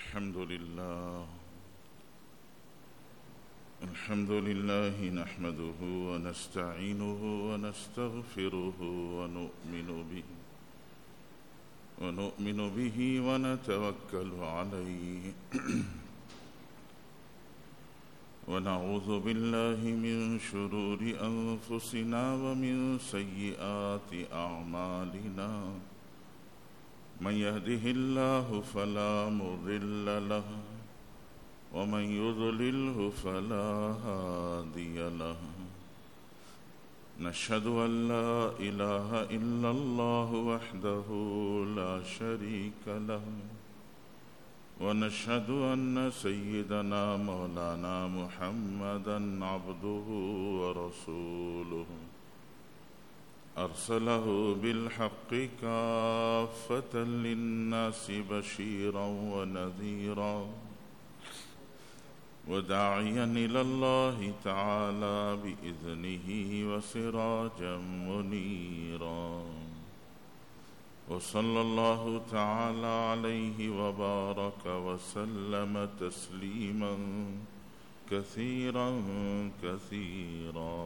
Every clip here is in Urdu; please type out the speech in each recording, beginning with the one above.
الحمد لله نحمده ونستعينه ونستغفره ونؤمن به ونتوكل عليه ونعوذ بالله من شرور أنفسنا ومن سيئات أعمالنا من يهده الله فلا مضل له ومن يضلله فلا هادي له نشهد أن لا إله إلا الله وحده لا شريك له ونشهد أن سيدنا مولانا محمدا عبده ورسوله أرسله بالحق كافة للناس بشيرا ونذيرا وداعيا إلى الله تعالى بإذنه وسراجا منيرا وصلى الله تعالى عليه وبارك وسلم تسليما كثيرا كثيرا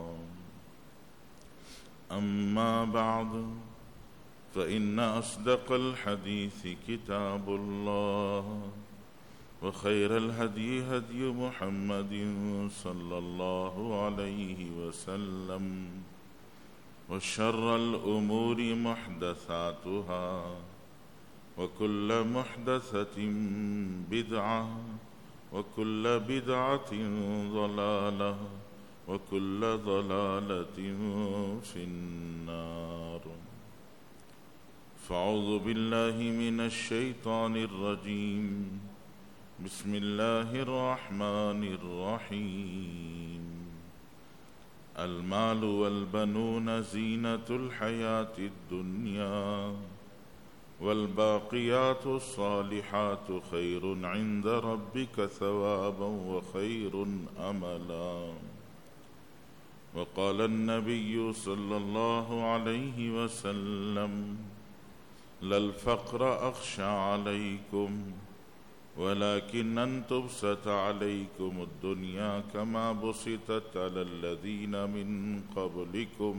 أما بعد فإن أصدق الحديث كتاب الله وخير الهدي هدي محمد صلى الله عليه وسلم وشر الأمور محدثاتها وكل محدثة بدعة وكل بدعة ضلالة وكل ضلالة في النار فأعوذ بالله من الشيطان الرجيم بسم الله الرحمن الرحيم المال والبنون زينة الحياة الدنيا والباقيات الصالحات خير عند ربك ثوابا وخير أملا وقال النبي صلى الله عليه وسلم لا الفقر أخشى عليكم ولكن أن تبسط عليكم الدنيا كما بسطت على الذين من قبلكم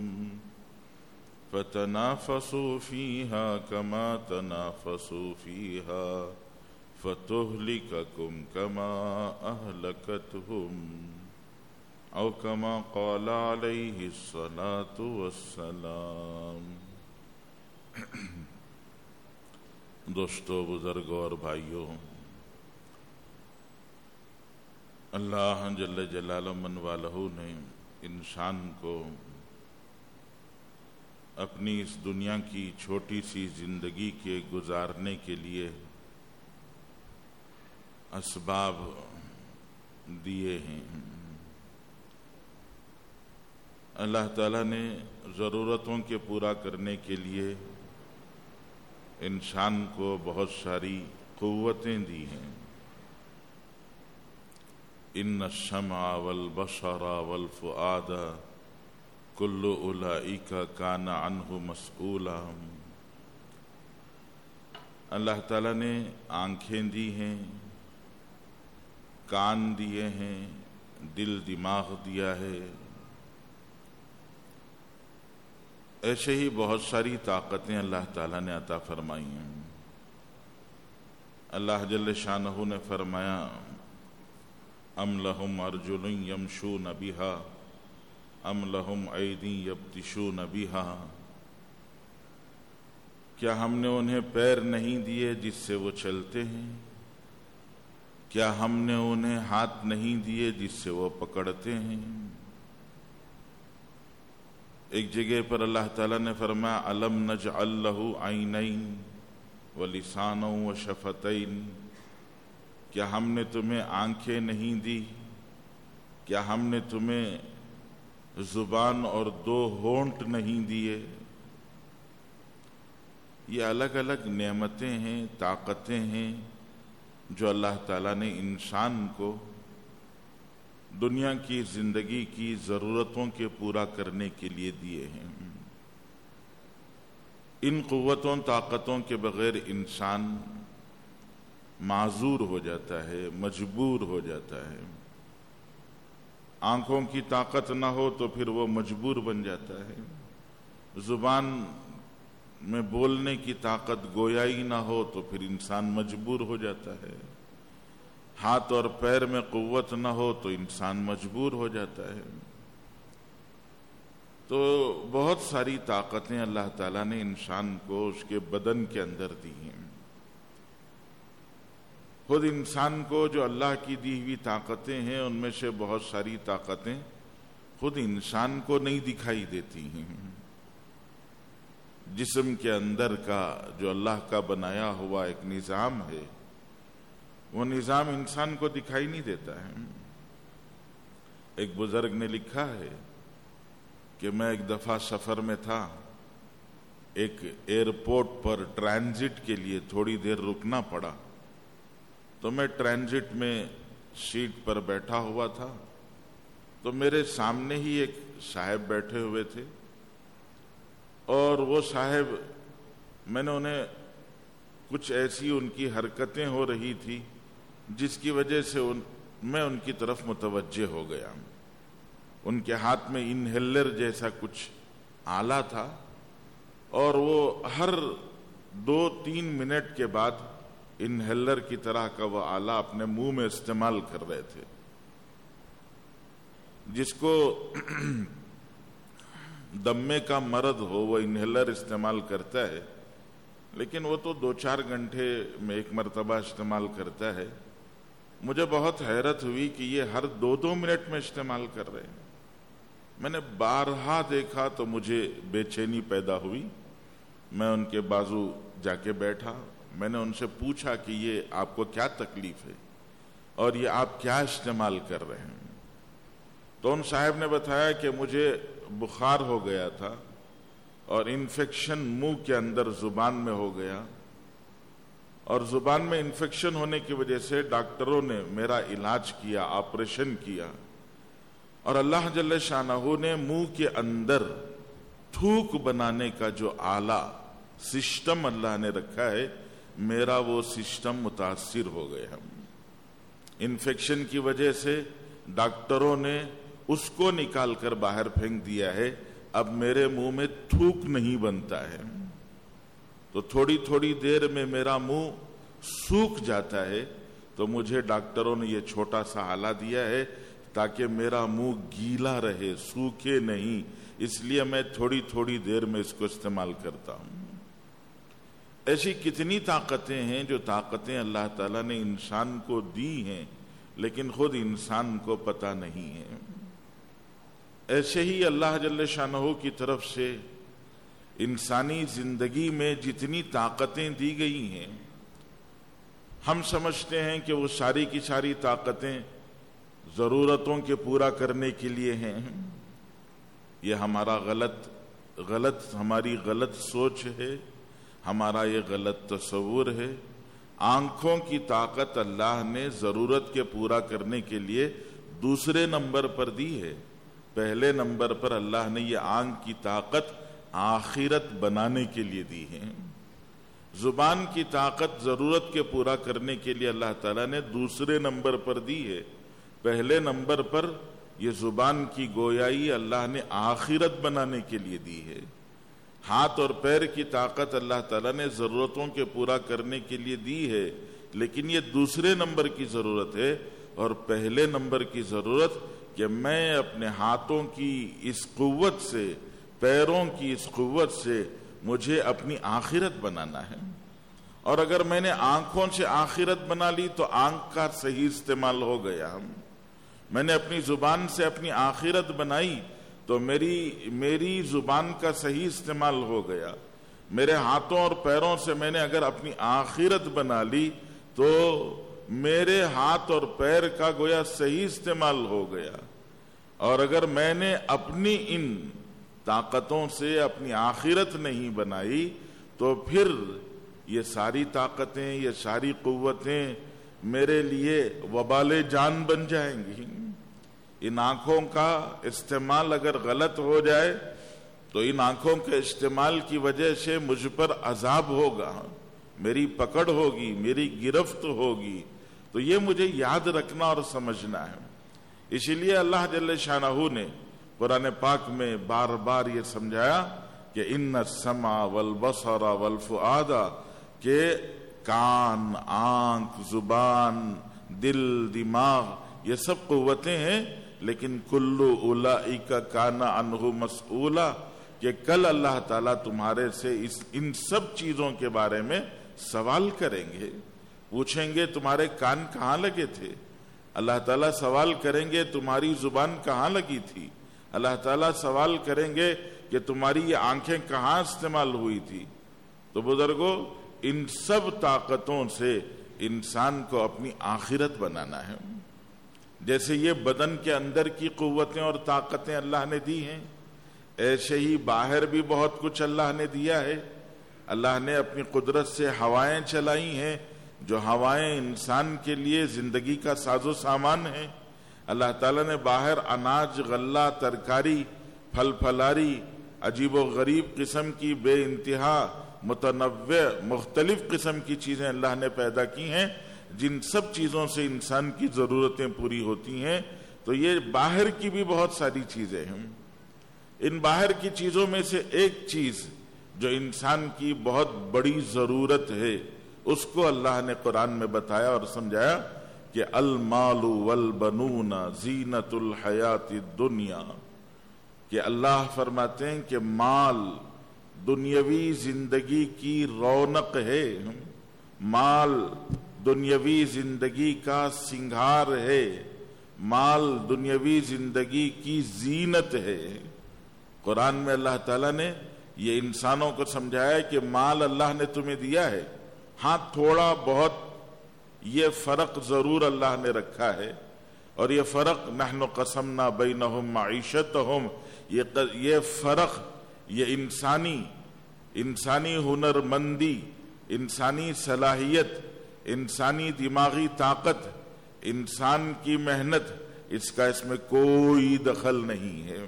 فتنافسوا فيها كما تنافسوا فيها فتهلككم كما أهلكتهم أو كما قال عليه الصلاة والسلام. دوستو، بزرگوں اور بھائیوں، اللہ جل جلالہ من والہ نے انسان کو اپنی اس دنیا کی چھوٹی سی زندگی کے گزارنے کے لیے اسباب دیے ہیں. اللہ تعالیٰ نے ضرورتوں کے پورا کرنے کے لیے انسان کو بہت ساری قوتیں دی ہیں. ان السمع والبصر والفؤاد کل اولئک کان عنہ مسئولا. اللہ تعالیٰ نے آنکھیں دی ہیں، کان دیے ہیں، دل دماغ دیا ہے، ایسے ہی بہت ساری طاقتیں اللہ تعالیٰ نے عطا فرمائی ہیں. اللہ جل شانہ نے فرمایا ام لہم ارجل یمشون بہا ام لہم ایدی یبطشون بہا. کیا ہم نے انہیں پیر نہیں دیے جس سے وہ چلتے ہیں؟ کیا ہم نے انہیں ہاتھ نہیں دیے جس سے وہ پکڑتے ہیں؟ ایک جگہ پر اللہ تعالیٰ نے فرمایا الم نجعل لہ عینین ولسانا وشفتین. کیا ہم نے تمہیں آنکھیں نہیں دی؟ کیا ہم نے تمہیں زبان اور دو ہونٹ نہیں دیے؟ یہ الگ الگ نعمتیں ہیں، طاقتیں ہیں جو اللہ تعالیٰ نے انسان کو دنیا کی زندگی کی ضرورتوں کے پورا کرنے کے لیے دیے ہیں. ان قوتوں طاقتوں کے بغیر انسان معذور ہو جاتا ہے، مجبور ہو جاتا ہے۔ آنکھوں کی طاقت نہ ہو تو پھر وہ مجبور بن جاتا ہے، زبان میں بولنے کی طاقت گویائی نہ ہو تو پھر انسان مجبور ہو جاتا ہے، ہاتھ اور پیر میں قوت نہ ہو تو انسان مجبور ہو جاتا ہے۔ تو بہت ساری طاقتیں اللہ تعالیٰ نے انسان کو اس کے بدن کے اندر دی ہیں۔ خود انسان کو جو اللہ کی دی ہوئی طاقتیں ہیں ان میں سے بہت ساری طاقتیں خود انسان کو نہیں دکھائی دیتی ہیں۔ جسم کے اندر کا جو اللہ کا بنایا ہوا ایک نظام ہے، وہ نظام انسان کو دکھائی نہیں دیتا ہے۔ ایک بزرگ نے لکھا ہے کہ میں ایک دفعہ سفر میں تھا، ایک ایئرپورٹ پر ٹرانزٹ کے لیے تھوڑی دیر رکنا پڑا، تو میں ٹرانزٹ میں سیٹ پر بیٹھا ہوا تھا، تو میرے سامنے ہی ایک صاحب بیٹھے ہوئے تھے، اور وہ صاحب، میں نے انہیں کچھ ایسی ان کی حرکتیں ہو رہی تھی جس کی وجہ سے میں ان کی طرف متوجہ ہو گیا۔ ان کے ہاتھ میں انہیلر جیسا کچھ آلہ تھا، اور وہ ہر 2-3 منٹ کے بعد انہیلر کی طرح کا وہ آلہ اپنے منہ میں استعمال کر رہے تھے۔ جس کو دمے کا مرض ہو وہ انہیلر استعمال کرتا ہے، لیکن وہ تو 2-4 گھنٹے میں ایک مرتبہ استعمال کرتا ہے۔ مجھے بہت حیرت ہوئی کہ یہ ہر 2-2 منٹ میں استعمال کر رہے ہیں۔ میں نے بارہا دیکھا تو مجھے بے چینی پیدا ہوئی۔ میں ان کے بازو جا کے بیٹھا، میں نے ان سے پوچھا کہ یہ آپ کو کیا تکلیف ہے اور یہ آپ کیا استعمال کر رہے ہیں؟ تو ان صاحب نے بتایا کہ مجھے بخار ہو گیا تھا اور انفیکشن منہ کے اندر زبان میں ہو گیا، اور زبان میں انفیکشن ہونے کی وجہ سے ڈاکٹروں نے میرا علاج کیا، آپریشن کیا، اور اللہ جل شانہ نے منہ کے اندر تھوک بنانے کا جو آلہ سسٹم اللہ نے رکھا ہے، میرا وہ سسٹم متاثر ہو گیا۔ انفیکشن کی وجہ سے ڈاکٹروں نے اس کو نکال کر باہر پھینک دیا ہے، اب میرے منہ میں تھوک نہیں بنتا ہے، تو تھوڑی تھوڑی دیر میں میرا منہ سوکھ جاتا ہے، تو مجھے ڈاکٹروں نے یہ چھوٹا سا آلہ دیا ہے تاکہ میرا منہ گیلا رہے، سوکھے نہیں، اس لیے میں تھوڑی تھوڑی دیر میں اس کو استعمال کرتا ہوں۔ ایسی کتنی طاقتیں ہیں جو طاقتیں اللہ تعالیٰ نے انسان کو دی ہیں لیکن خود انسان کو پتہ نہیں ہے۔ ایسے ہی اللہ جل شانہ کی طرف سے انسانی زندگی میں جتنی طاقتیں دی گئی ہیں، ہم سمجھتے ہیں کہ وہ ساری کی ساری طاقتیں ضرورتوں کے پورا کرنے کے لیے ہیں۔ یہ ہمارا ہماری غلط سوچ ہے، ہمارا یہ غلط تصور ہے۔ آنکھوں کی طاقت اللہ نے ضرورت کے پورا کرنے کے لیے دوسرے نمبر پر دی ہے، پہلے نمبر پر اللہ نے یہ آنکھ کی طاقت آخرت بنانے کے لیے دی ہے۔ زبان کی طاقت ضرورت کے پورا کرنے کے لیے اللہ تعالیٰ نے دوسرے نمبر پر دی ہے، پہلے نمبر پر یہ زبان کی گویائی اللہ نے آخرت بنانے کے لیے دی ہے۔ ہاتھ اور پیر کی طاقت اللہ تعالیٰ نے ضرورتوں کے پورا کرنے کے لیے دی ہے، لیکن یہ دوسرے نمبر کی ضرورت ہے، اور پہلے نمبر کی ضرورت کہ میں اپنے ہاتھوں کی اس قوت سے، پیروں کی اس قوت سے مجھے اپنی آخرت بنانا ہے۔ اور اگر میں نے آنکھوں سے آخرت بنا لی تو آنکھ کا صحیح استعمال ہو گیا۔ میں نے اپنی زبان سے اپنی آخرت بنائی تو میری زبان کا صحیح استعمال ہو گیا۔ میرے ہاتھوں اور پیروں سے میں نے اگر اپنی آخرت بنا لی تو میرے ہاتھ اور پیر کا گویا صحیح استعمال ہو گیا۔ اور اگر میں نے اپنی ان طاقتوں سے اپنی آخرت نہیں بنائی تو پھر یہ ساری طاقتیں، یہ ساری قوتیں میرے لیے وبال جان بن جائیں گی۔ ان آنکھوں کا استعمال اگر غلط ہو جائے تو ان آنکھوں کے استعمال کی وجہ سے مجھ پر عذاب ہوگا، میری پکڑ ہوگی، میری گرفت ہوگی، تو یہ مجھے یاد رکھنا اور سمجھنا ہے۔ اسی لیے اللہ جل شانہ نے قرآن پاک میں بار بار یہ سمجھایا کہ ان السمع والبصر والفؤاد، کہ کان، آنکھ، زبان، دل، دماغ، یہ سب قوتیں ہیں، لیکن کل اولئک کان عنہ مسئولا، کہ کل اللہ تعالیٰ تمہارے سے ان سب چیزوں کے بارے میں سوال کریں گے، پوچھیں گے تمہارے کان کہاں لگے تھے، اللہ تعالیٰ سوال کریں گے تمہاری زبان کہاں لگی تھی، اللہ تعالیٰ سوال کریں گے کہ تمہاری یہ آنکھیں کہاں استعمال ہوئی تھی۔ تو بزرگوں، ان سب طاقتوں سے انسان کو اپنی آخرت بنانا ہے۔ جیسے یہ بدن کے اندر کی قوتیں اور طاقتیں اللہ نے دی ہیں، ایسے ہی باہر بھی بہت کچھ اللہ نے دیا ہے۔ اللہ نے اپنی قدرت سے ہوائیں چلائی ہیں، جو ہوائیں انسان کے لیے زندگی کا ساز و سامان ہیں۔ اللہ تعالیٰ نے باہر اناج، غلہ، ترکاری، پھل پھلاری، عجیب و غریب قسم کی بے انتہا متنوع مختلف قسم کی چیزیں اللہ نے پیدا کی ہیں، جن سب چیزوں سے انسان کی ضرورتیں پوری ہوتی ہیں۔ تو یہ باہر کی بھی بہت ساری چیزیں ہیں۔ ان باہر کی چیزوں میں سے ایک چیز جو انسان کی بہت بڑی ضرورت ہے، اس کو اللہ نے قرآن میں بتایا اور سمجھایا کہ المال والبنون زینت الحیات الدنیا، کہ اللہ فرماتے ہیں کہ مال دنیاوی زندگی کی رونق ہے، مال دنیاوی زندگی کا سنگھار ہے، مال دنیاوی زندگی کی زینت ہے۔ قرآن میں اللہ تعالیٰ نے یہ انسانوں کو سمجھایا کہ مال اللہ نے تمہیں دیا ہے، ہاں تھوڑا بہت یہ فرق ضرور اللہ نے رکھا ہے، اور یہ فرق نحن قسمنا بینہم معیشتہم، یہ فرق، یہ انسانی ہنرمندی، انسانی صلاحیت، انسانی دماغی طاقت، انسان کی محنت، اس کا اس میں کوئی دخل نہیں ہے۔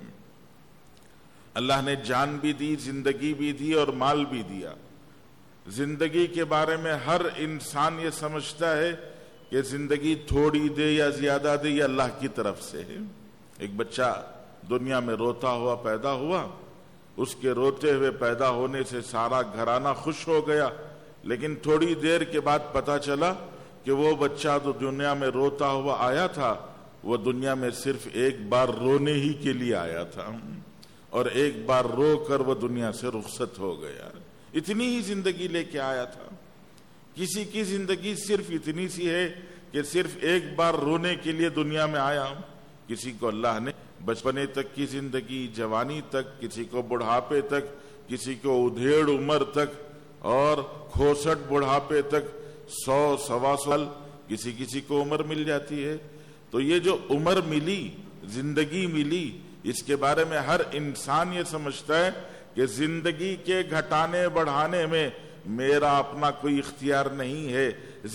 اللہ نے جان بھی دی، زندگی بھی دی اور مال بھی دیا۔ زندگی کے بارے میں ہر انسان یہ سمجھتا ہے کہ زندگی تھوڑی دے یا زیادہ دے یہ اللہ کی طرف سے ہے۔ ایک بچہ دنیا میں روتا ہوا پیدا ہوا، اس کے روتے ہوئے پیدا ہونے سے سارا گھرانہ خوش ہو گیا، لیکن تھوڑی دیر کے بعد پتا چلا کہ وہ بچہ تو دنیا میں روتا ہوا آیا تھا، وہ دنیا میں صرف ایک بار رونے ہی کے لیے آیا تھا، اور ایک بار رو کر وہ دنیا سے رخصت ہو گیا۔ اتنی ہی زندگی لے کے آیا تھا۔ کسی کی زندگی صرف اتنی سی ہے کہ صرف ایک بار رونے کے لیے دنیا میں آیا، کسی کو اللہ نے بچپنے تک کی زندگی، جوانی تک، کسی کو بڑھاپے تک، کسی کو ادھیڑ عمر تک، اور کھوسٹ بڑھاپے تک، 100 سال کسی کو عمر مل جاتی ہے۔ تو یہ جو عمر ملی، زندگی ملی، اس کے بارے میں ہر انسان یہ سمجھتا ہے کہ زندگی کے گھٹانے بڑھانے میں میرا اپنا کوئی اختیار نہیں ہے،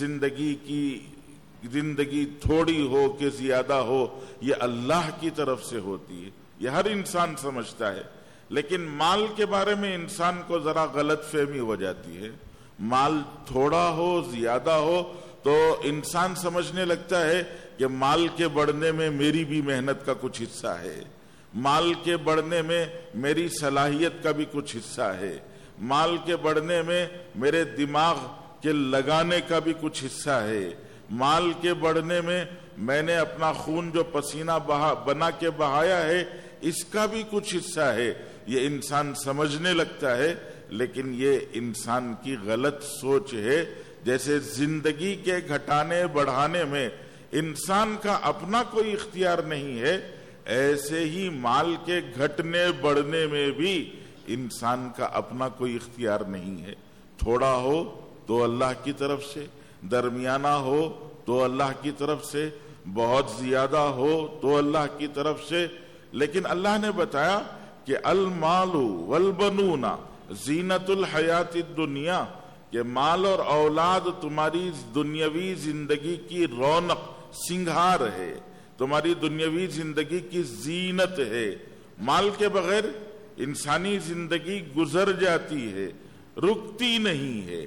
زندگی تھوڑی ہو کہ زیادہ ہو یہ اللہ کی طرف سے ہوتی ہے، یہ ہر انسان سمجھتا ہے۔ لیکن مال کے بارے میں انسان کو ذرا غلط فہمی ہو جاتی ہے۔ مال تھوڑا ہو زیادہ ہو تو انسان سمجھنے لگتا ہے کہ مال کے بڑھنے میں میری بھی محنت کا کچھ حصہ ہے، مال کے بڑھنے میں میری صلاحیت کا بھی کچھ حصہ ہے، مال کے بڑھنے میں میرے دماغ کے لگانے کا بھی کچھ حصہ ہے، مال کے بڑھنے میں نے اپنا خون جو پسینہ بنا کے بہایا ہے اس کا بھی کچھ حصہ ہے، یہ انسان سمجھنے لگتا ہے۔ لیکن یہ انسان کی غلط سوچ ہے۔ جیسے زندگی کے گھٹانے بڑھانے میں انسان کا اپنا کوئی اختیار نہیں ہے، ایسے ہی مال کے گھٹنے بڑھنے میں بھی انسان کا اپنا کوئی اختیار نہیں ہے۔ تھوڑا ہو تو اللہ کی طرف سے، درمیانہ ہو تو اللہ کی طرف سے، بہت زیادہ ہو تو اللہ کی طرف سے۔ لیکن اللہ نے بتایا کہ المال والبنون زینت الحیات الدنیا، کہ مال اور اولاد تمہاری دنیاوی زندگی کی رونق، سنگھار ہے، تمہاری دنیاوی زندگی کی زینت ہے۔ مال کے بغیر انسانی زندگی گزر جاتی ہے، رکتی نہیں ہے۔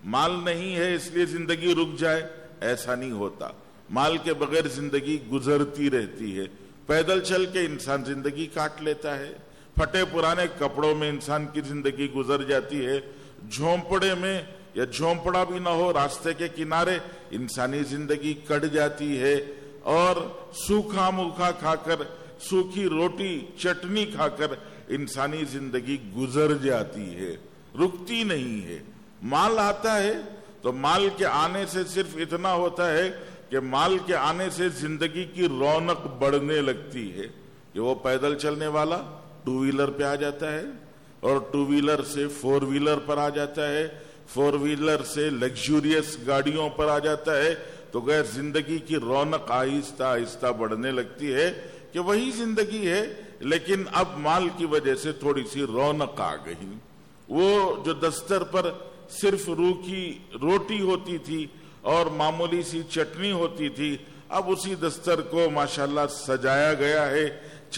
مال نہیں ہے اس لیے زندگی رک جائے، ایسا نہیں ہوتا. مال کے بغیر زندگی گزرتی رہتی ہے. پیدل چل کے انسان زندگی کاٹ لیتا ہے، پھٹے پرانے کپڑوں میں انسان کی زندگی گزر جاتی ہے، جھونپڑے میں یا جھونپڑا بھی نہ ہو راستے کے کنارے انسانی زندگی کٹ جاتی ہے، اور سوکھا موکھا کھا کر، سوکھی روٹی چٹنی کھا کر انسانی زندگی گزر جاتی ہے، رکتی نہیں ہے. مال آتا ہے تو مال کے آنے سے صرف اتنا ہوتا ہے کہ مال کے آنے سے زندگی کی رونق بڑھنے لگتی ہے کہ وہ پیدل چلنے والا ٹو ویلر پہ آ جاتا ہے، اور ٹو ویلر سے فور ویلر پر آ جاتا ہے، فور ویلر سے لگژریس گاڑیوں پر آ جاتا ہے، تو غیر زندگی کی رونق آہستہ آہستہ بڑھنے لگتی ہے کہ وہی زندگی ہے، لیکن اب مال کی وجہ سے تھوڑی سی رونق آ گئی. وہ جو دستر پر صرف روکھی روٹی ہوتی تھی اور معمولی سی چٹنی ہوتی تھی، اب اسی دستر کو ماشاءاللہ سجایا گیا ہے،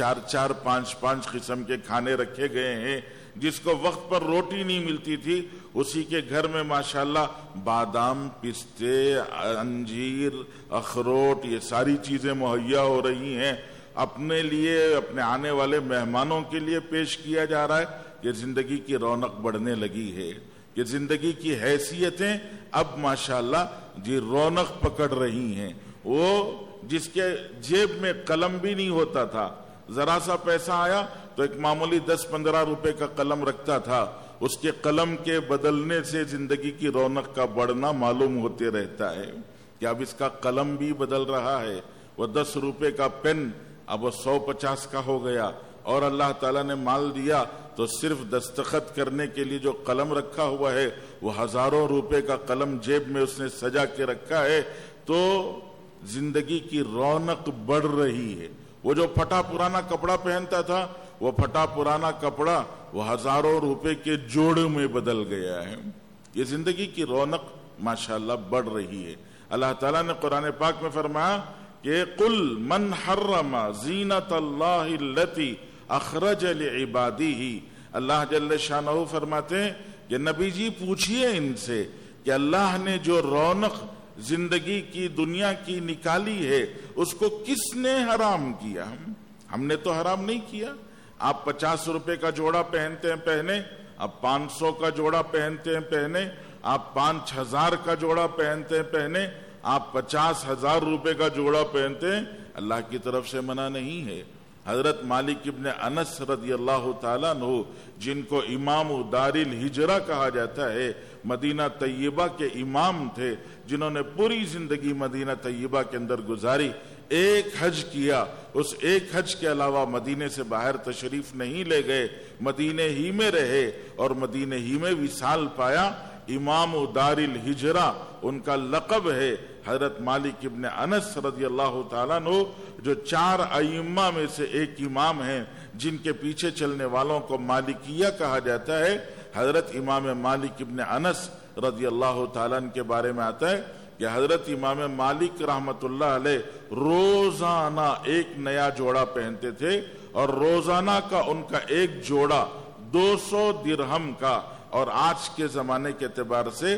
4 5 قسم کے کھانے رکھے گئے ہیں. جس کو وقت پر روٹی نہیں ملتی تھی اسی کے گھر میں ماشاءاللہ بادام، پستے، انجیر، اخروٹ، یہ ساری چیزیں مہیا ہو رہی ہیں. اپنے لیے، اپنے آنے والے مہمانوں کے لیے پیش کیا جا رہا ہے کہ زندگی کی رونق بڑھنے لگی ہے، کہ زندگی کی حیثیتیں اب ماشاءاللہ رونق پکڑ رہی ہیں. وہ جس کے جیب میں قلم بھی نہیں ہوتا تھا، ذرا سا پیسہ آیا تو ایک معمولی 10-15 روپے کا قلم رکھتا تھا، اس کے قلم کے بدلنے سے زندگی کی رونق کا بڑھنا معلوم ہوتے رہتا ہے کہ اب اس کا قلم بھی بدل رہا ہے. وہ 10 روپے کا پین اب وہ 150 کا ہو گیا، اور اللہ تعالیٰ نے مال دیا تو صرف دستخط کرنے کے لیے جو قلم رکھا ہوا ہے وہ ہزاروں روپے کا قلم جیب میں اس نے سجا کے رکھا ہے. تو زندگی کی رونق بڑھ رہی ہے. وہ جو پھٹا پرانا کپڑا پہنتا تھا، وہ پھٹا پرانا کپڑا وہ ہزاروں روپے کے جوڑے میں بدل گیا ہے. یہ زندگی کی رونق ماشاءاللہ بڑھ رہی ہے. اللہ تعالیٰ نے قرآن پاک میں فرمایا کہ قل من حرم زینت اللہ التی اخرج لعبادہ. اللہ جل شانہ فرماتے ہیں کہ نبی جی پوچھئے ان سے کہ اللہ نے جو رونق زندگی کی دنیا کی نکالی ہے اس کو کس نے حرام کیا؟ ہم نے تو حرام نہیں کیا. آپ 50 روپے کا جوڑا پہنتے ہیں پہنے، آپ 500 کا جوڑا پہنتے ہیں پہنے، آپ 5000 کا جوڑا پہنتے ہیں پہنے، آپ 50,000 روپے کا جوڑا پہنتے ہیں، اللہ کی طرف سے منع نہیں ہے. حضرت مالک ابن انس رضی اللہ تعالیٰ عنہ، جن کو امام دار الہجرہ کہا جاتا ہے، مدینہ طیبہ کے امام تھے، جنہوں نے پوری زندگی مدینہ طیبہ کے اندر گزاری، ایک حج کیا، اس ایک حج کے علاوہ مدینے سے باہر تشریف نہیں لے گئے، مدینے ہی میں رہے اور مدینے ہی میں وصال پایا. امام دار الہجرہ ان کا لقب ہے. حضرت مالک ابن انس رضی اللہ تعالیٰ عنہ جو 4 ائمہ میں سے ایک امام ہیں جن کے پیچھے چلنے والوں کو مالکیہ کہا جاتا ہے. حضرت امام مالک ابن انس رضی اللہ تعالیٰ عنہ کے بارے میں آتا ہے کہ حضرت امام مالک رحمت اللہ علیہ روزانہ ایک نیا جوڑا پہنتے تھے، اور روزانہ کا ان کا ایک جوڑا 200 درہم کا، اور آج کے زمانے کے اعتبار سے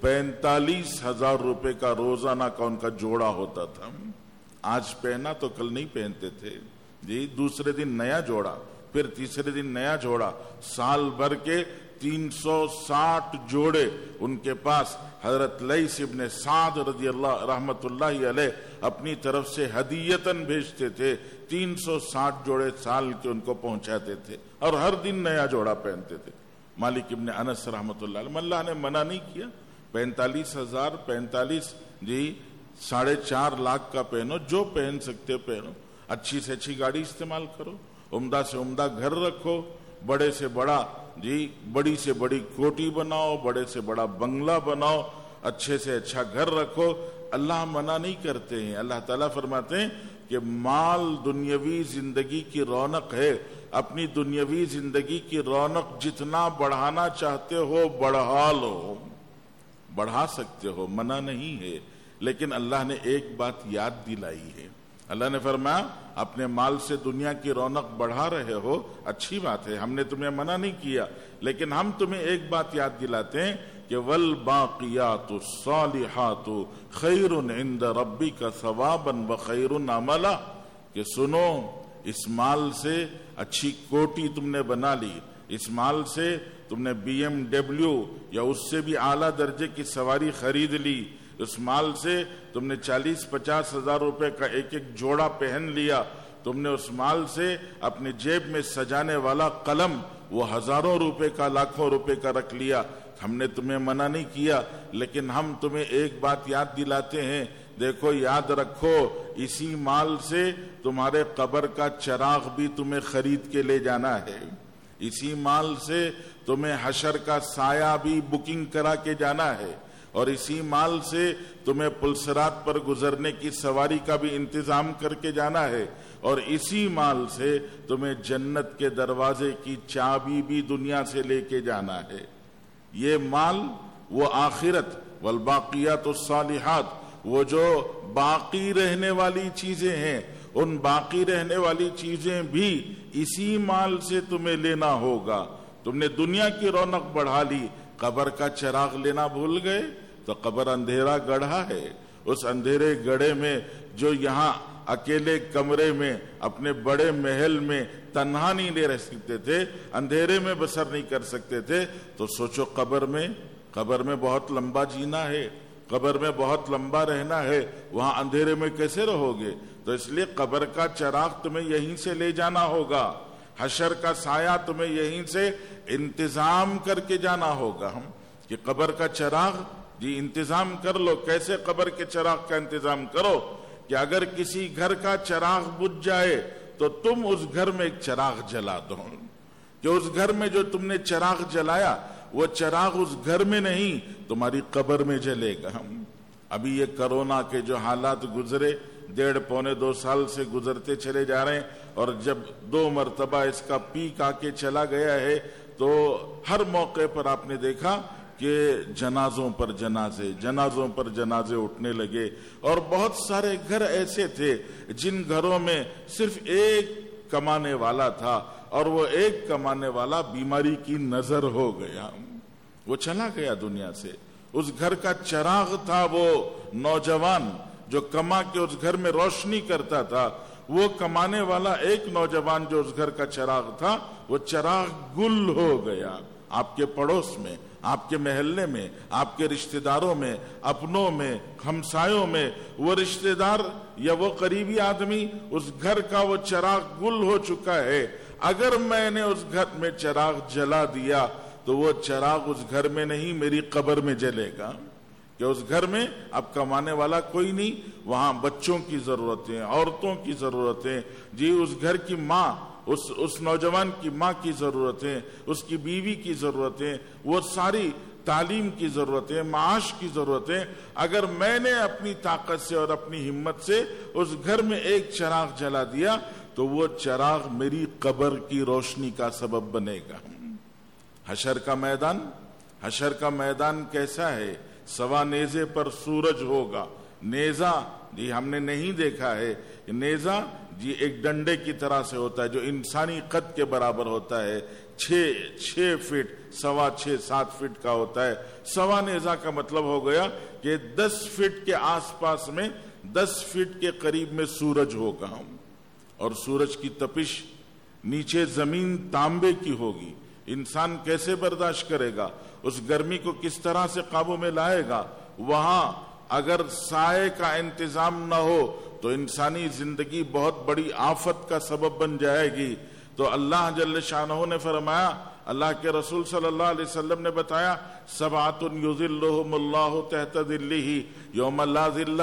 45,000 روپے کا روزانہ کا ان کا جوڑا ہوتا تھا. آج پہنا تو کل نہیں پہنتے تھے جی. دوسرے دن نیا جوڑا، پھر تیسرے دن نیا جوڑا، سال بھر کے 360 جوڑے ان کے پاس. حضرت لیث ابن سعد رضی اللہ رحمت اللہ علیہ اپنی طرف سے ہدیتاً بھیجتے تھے، 360 جوڑے سال کے ان کو پہنچاتے تھے، اور ہر دن نیا جوڑا پہنتے تھے. مالک ابن انس رحمت اللہ علیہ، اللہ نے منع نہیں کیا. 45,000 جی 4.5 لاکھ کا پہنو، جو پہن سکتے پہنو، اچھی سے اچھی گاڑی استعمال کرو، عمدہ سے عمدہ گھر رکھو، بڑے سے بڑا جی بڑی سے بڑی کوٹھی بناؤ، بڑے سے بڑا بنگلہ بناؤ، اچھے سے اچھا گھر رکھو. اللہ منع نہیں کرتے ہیں. اللہ تعالیٰ فرماتے ہیں کہ مال دنیاوی زندگی کی رونق ہے. اپنی دنیاوی زندگی کی رونق جتنا بڑھانا چاہتے ہو بڑھا لو، بڑھا سکتے ہو، منع نہیں ہے. لیکن اللہ نے ایک بات یاد دلائی ہے. اللہ نے فرمایا اپنے مال سے دنیا کی رونق بڑھا رہے ہو، اچھی بات ہے، ہم نے تمہیں منع نہیں کیا، لیکن ہم تمہیں ایک بات یاد دلاتے ہیں کہ والباقیات الصالحات خیر عند ربک ثوابا وخیر عملا، کہ سنو اس مال سے اچھی کوٹی تم نے بنا لی، اس مال سے تم نے BMW یا اس سے بھی اعلیٰ درجے کی سواری خرید لی، اس مال سے تم نے 40-50 ہزار روپے کا ایک ایک جوڑا پہن لیا، تم نے اس مال سے اپنے جیب میں سجانے والا قلم وہ ہزاروں روپے کا لاکھوں روپے کا رکھ لیا۔ ہم نے تمہیں منع نہیں کیا، لیکن ہم تمہیں ایک بات یاد دلاتے ہیں، دیکھو یاد رکھو اسی مال سے تمہارے قبر کا چراغ بھی تمہیں خرید کے لے جانا ہے، اسی مال سے تمہیں حشر کا سایہ بھی بکنگ کرا کے جانا ہے، اور اسی مال سے تمہیں پلسرات پر گزرنے کی سواری کا بھی انتظام کر کے جانا ہے، اور اسی مال سے تمہیں جنت کے دروازے کی چابی بھی دنیا سے لے کے جانا ہے۔ یہ مال وہ آخرت، والباقیات الصالحات، وہ جو باقی رہنے والی چیزیں ہیں، ان باقی رہنے والی چیزیں بھی اسی مال سے تمہیں لینا ہوگا۔ تم نے دنیا کی رونق بڑھا لی، قبر کا چراغ لینا بھول گئے تو قبر اندھیرا گڑھا ہے، اس اندھیرے گڑھے میں جو یہاں اکیلے کمرے میں اپنے بڑے محل میں تنہا نہیں رہ سکتے تھے، اندھیرے میں بسر نہیں کر سکتے تھے، تو سوچو قبر میں بہت لمبا جینا ہے، قبر میں بہت لمبا رہنا ہے، وہاں اندھیرے میں کیسے رہو گے؟ تو اس لیے قبر کا چراغ تمہیں یہیں سے لے جانا ہوگا، حشر کا سایہ تمہیں یہیں سے انتظام کر کے جانا ہوگا۔ ہم کہ قبر کا چراغ جی انتظام کر لو۔ کیسے قبر کے چراغ کا انتظام کرو کہ اگر کسی گھر کا چراغ بجھ جائے تو تم اس گھر میں ایک چراغ جلا دو، کہ اس گھر میں جو تم نے چراغ جلایا وہ چراغ اس گھر میں نہیں تمہاری قبر میں جلے گا۔ ابھی یہ کرونا کے جو حالات گزرے، 1.5-2 سال سے گزرتے چلے جا رہے ہیں، اور جب 2 مرتبہ اس کا پیک آ کے چلا گیا ہے تو ہر موقع پر آپ نے دیکھا کہ جنازوں پر جنازے اٹھنے لگے، اور بہت سارے گھر ایسے تھے جن گھروں میں صرف ایک کمانے والا تھا، اور وہ ایک کمانے والا بیماری کی نظر ہو گیا، وہ چلا گیا دنیا سے۔ اس گھر کا چراغ تھا وہ نوجوان جو کما کے اس گھر میں روشنی کرتا تھا، وہ کمانے والا ایک نوجوان جو اس گھر کا چراغ تھا، وہ چراغ گل ہو گیا۔ آپ کے پڑوس میں، آپ کے محلے میں، آپ کے رشتہ داروں میں، اپنوں میں، ہمسایوں میں، وہ رشتہ دار یا وہ قریبی آدمی، اس گھر کا وہ چراغ گل ہو چکا ہے۔ اگر میں نے اس گھر میں چراغ جلا دیا تو وہ چراغ اس گھر میں نہیں میری قبر میں جلے گا، کہ اس گھر میں اب کمانے والا کوئی نہیں، وہاں بچوں کی ضرورتیں، عورتوں کی ضرورتیں، جی اس گھر کی ماں، اس نوجوان کی ماں کی ضرورتیں، اس کی بیوی کی ضرورتیں، وہ ساری تعلیم کی ضرورتیں، معاش کی ضرورتیں، اگر میں نے اپنی طاقت سے اور اپنی ہمت سے اس گھر میں ایک چراغ جلا دیا تو وہ چراغ میری قبر کی روشنی کا سبب بنے گا۔ حشر کا میدان کیسا ہے؟ سوا نیزے پر سورج ہوگا۔ نیزہ جی ہم نے نہیں دیکھا ہے، نیزہ جی ایک ڈنڈے کی طرح سے ہوتا ہے جو انسانی قد کے برابر ہوتا ہے، 6 فٹ، 6.25-7 فٹ کا ہوتا ہے۔ سوا نیزہ کا مطلب ہو گیا کہ 10 فٹ کے آس پاس میں 10 فٹ کے قریب میں سورج ہوگا، اور سورج کی تپش نیچے زمین تانبے کی ہوگی۔ انسان کیسے برداشت کرے گا؟ اس گرمی کو کس طرح سے قابو میں لائے گا؟ وہاں اگر سائے کا انتظام نہ ہو تو انسانی زندگی بہت بڑی آفت کا سبب بن جائے گی۔ تو اللہ جل شانہ نے فرمایا، اللہ کے رسول صلی اللہ علیہ وسلم نے بتایا، سبعۃ یظلھم اللہ تحت ظلہ یوم لا ظل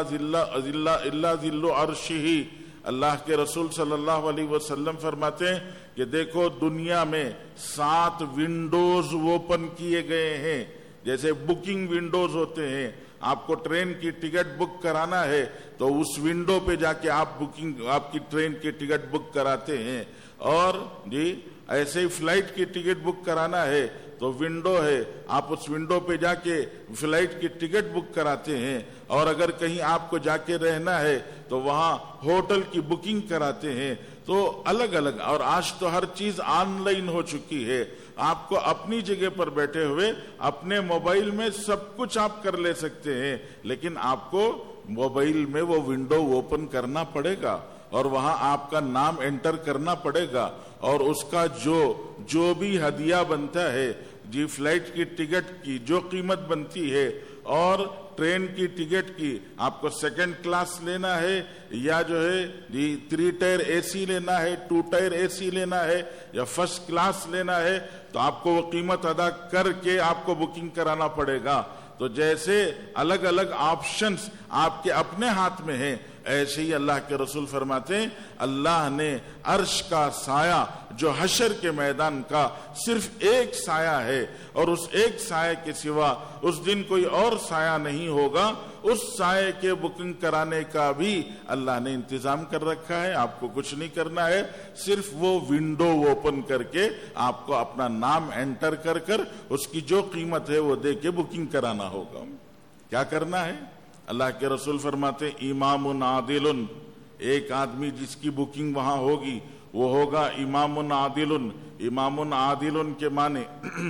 الا ظل عرشہ۔ اللہ کے رسول صلی اللہ علیہ وسلم فرماتے ہیں کہ دیکھو دنیا میں 7 ونڈوز اوپن کیے گئے ہیں، جیسے بکنگ ونڈوز ہوتے ہیں۔ آپ کو ٹرین کی ٹکٹ بک کرانا ہے تو اس ونڈو پہ جا کے آپ کی ٹرین کی ٹکٹ بک کراتے ہیں، اور جی ایسے ہی فلائٹ کی ٹکٹ بک کرانا ہے تو ونڈو ہے، آپ اس ونڈو پہ جا کے فلائٹ کی ٹکٹ بک کراتے ہیں، اور اگر کہیں آپ کو جا کے رہنا ہے تو وہاں ہوٹل کی بکنگ کراتے ہیں۔ تو الگ الگ، اور آج تو ہر چیز آن لائن ہو چکی ہے، آپ کو اپنی جگہ پر بیٹھے ہوئے اپنے موبائل میں سب کچھ آپ کر لے سکتے ہیں، لیکن آپ کو موبائل میں وہ ونڈو اوپن کرنا پڑے گا اور وہاں آپ کا نام انٹر کرنا پڑے گا، اور اس کا جو بھی ہدیہ بنتا ہے، جی فلائٹ کی ٹکٹ کی جو قیمت بنتی ہے اور ٹرین کی ٹکٹ کی، آپ کو سیکنڈ کلاس لینا ہے یا جو ہے جی 3 ٹائر اے سی لینا ہے، 2 ٹائر اے سی لینا ہے یا فرسٹ کلاس لینا ہے، تو آپ کو وہ قیمت ادا کر کے آپ کو بکنگ کرانا پڑے گا۔ تو جیسے الگ الگ آپشنز آپ کے اپنے ہاتھ میں ہیں، ایسے ہی اللہ کے رسول فرماتے ہیں اللہ نے عرش کا سایہ جو حشر کے میدان کا صرف ایک سایہ ہے، اور اس ایک سایہ کے سوا اس دن کوئی اور سایہ نہیں ہوگا، اس سایہ کے بکنگ کرانے کا بھی اللہ نے انتظام کر رکھا ہے۔ آپ کو کچھ نہیں کرنا ہے، صرف وہ ونڈو اوپن کر کے آپ کو اپنا نام انٹر کر کر اس کی جو قیمت ہے وہ دے کے بکنگ کرانا ہوگا۔ کیا کرنا ہے؟ اللہ کے رسول فرماتے امام عادل، ایک آدمی جس کی بکنگ وہاں ہوگی وہ ہوگا امام عادل۔ امام عادل کے معنی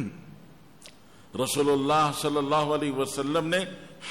رسول اللہ صلی اللہ علیہ وسلم نے